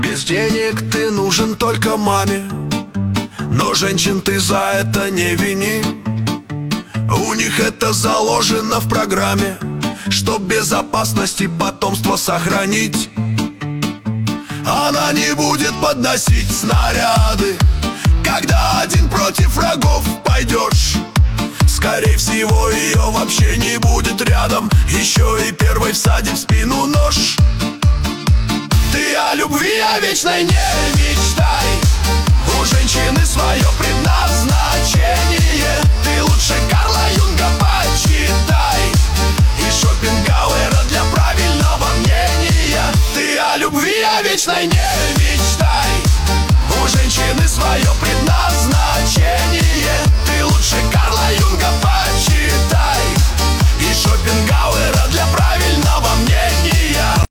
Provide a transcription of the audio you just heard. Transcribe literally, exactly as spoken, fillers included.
Без денег ты нужен только маме, но женщин ты за это не вини. У них это заложено в программе, чтоб безопасности потомство сохранить. Она не будет подносить снаряды, когда один против врагов пойдешь. Скорее всего, ее вообще не будет рядом, еще и первой всадит в спину нож. Ты о любви, о вечной не мечтай, у женщины свое предназначение. Ты лучше Карла Юнга почитай и Шопенгауэра для правильного мнения. Ты о любви, о вечной не мечтай, у женщины свое предназначение. Ты лучше Карла Юнга почитай